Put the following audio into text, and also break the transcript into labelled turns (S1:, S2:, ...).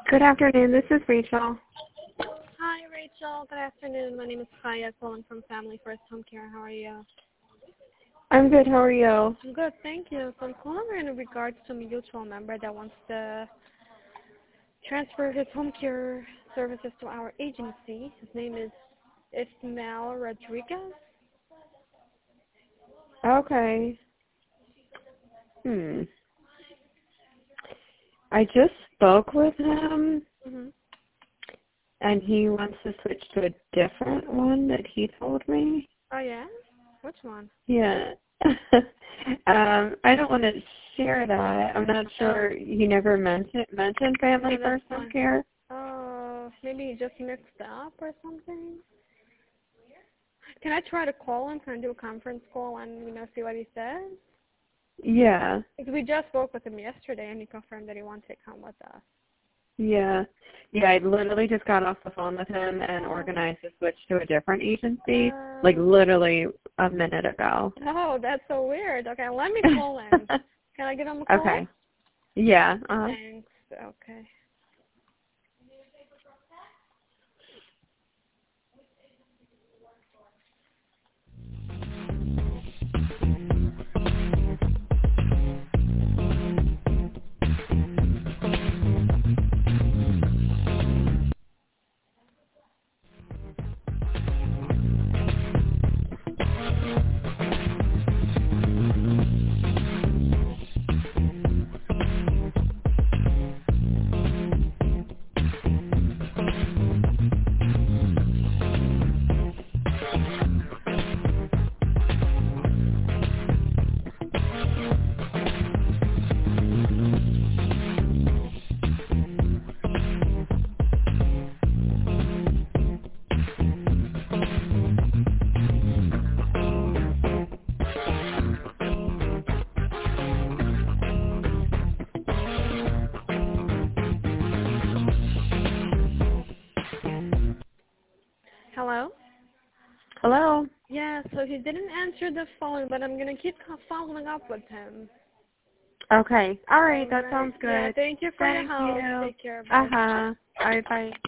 S1: Good afternoon. This is Rachel.
S2: Hi, Rachel. Good afternoon. My name is Kaya, calling from Family First Home Care. How are you?
S1: I'm good. How are you?
S2: I'm good, thank you. So I'm calling in regards to a mutual member that wants to transfer his home care services to our agency. His name is Ismael Rodriguez.
S1: Okay. I just spoke with him, and he wants to switch to a different one that he told me.
S2: Oh, yeah? Which one?
S1: Yeah. I don't want to share that. I'm not sure. He never mentioned Family First Home Care.
S2: Oh, maybe he just mixed up or something? Can I try to call him? Can I do a conference call and, see what he says?
S1: Yeah.
S2: Because we just spoke with him yesterday, and he confirmed that he wanted to come with us.
S1: Yeah. Yeah, I literally just got off the phone with him and organized to switch to a different agency, like literally a minute ago.
S2: Oh, that's so weird. Okay, let me call him. Can I give him a call?
S1: Okay. Yeah.
S2: Thanks. Okay. Hello?
S1: Hello?
S2: Yeah, so he didn't answer the phone, but I'm going to keep following up with him.
S1: Okay. All right. That sounds good.
S2: Yeah, thank you for your help.
S1: You.
S2: Take care. Bye.
S1: All right. Bye.